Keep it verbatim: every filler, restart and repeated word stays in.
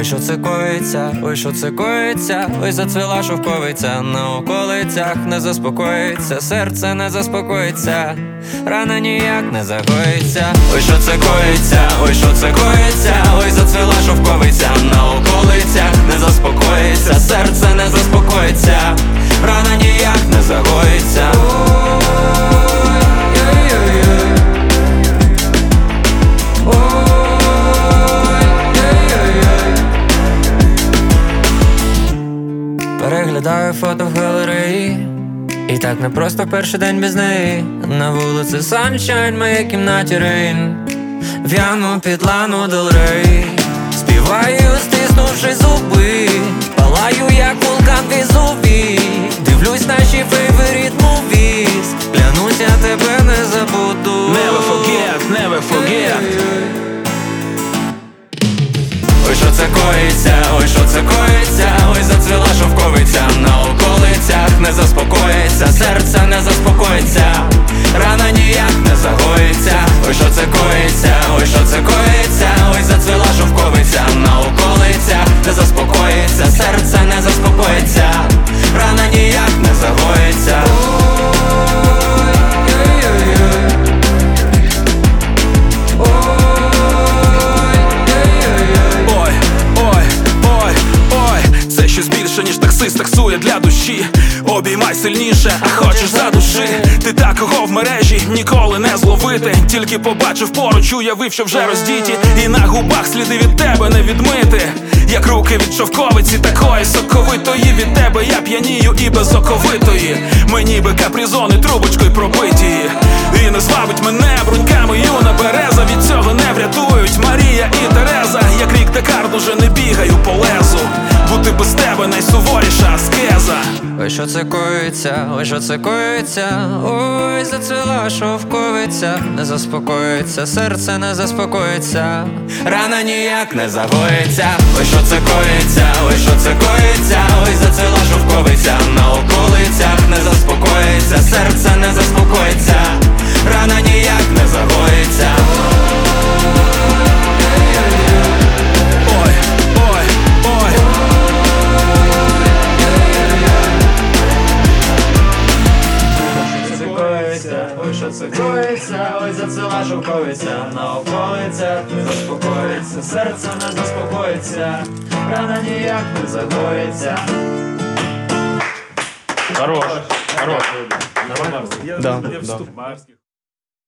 що це коїться, ой, що це коїться, ой, зацвіла шовковиця, на околицях не заспокоїться, серце не заспокоїться, рана ніяк не загоїться. Ой, що це коїться, ой, що це коїться, ой, зацвіла шовковиця, на околицях не заспокоїться, серце не заспокоїться, рана ніяк не загоїться. Переглядаю фото в галереї, і так не просто перший день без неї. На вулиці Sunshine, в моїй кімнаті Rain, в'яну під Лану Дель Рей. Співаю, стиснувши зуби, палаю, як вулкан Везувій. Дивлюсь наші favorite movies, клянусь, я тебе не забуду. Never forget, never forget. Ой, що це коїться, ой, що це коїться, ой, зацвіла шовковиця, на околицях не заспокоїться, серце не заспокоїться, рана ніяк не загоїться. Ой, що це коїться, ой, що це коїться, ой, зацвіла шовковиця, на околицях не заспокоїться, серце не заспокоїться, рана ніяк не загоїться. Ніж таксист таксує для душі. Обіймай сильніше, а хочеш задуши. Ти такого в мережі ніколи не зловити. Тільки побачив поруч, уявив, що вже роздіті, і на губах сліди від тебе не відмити. Як руки від шовковиці, такої соковитої. Від тебе я п'янію і без оковитої. Мені би капризони трубочкою пробиті. І не звабить мене бруньками юна береза. Від цього не врятують Марія і Тереза. Як рік Декарт, уже не бігаю по лезу. Бути без тебе найсуворіша аскеза. Ой, що це коїться, ой, що це коїться, ой, зацвіла шовковиця, не заспокоїться, серце не заспокоїться, рана ніяк не загоїться. Ой, що це коїться, ой, що це коїться, ой, зацвіла шовковиця, на околицях не заспокоїться, серце не заспокоїться, рана ніяк не загоїться. Ой, що це коїться, ой, зацвіла шовковиця, на околицях не заспокоїться, серце не заспокоїться, рана ніяк не загоїться. Хорош, хорош. Нормально? Да, да.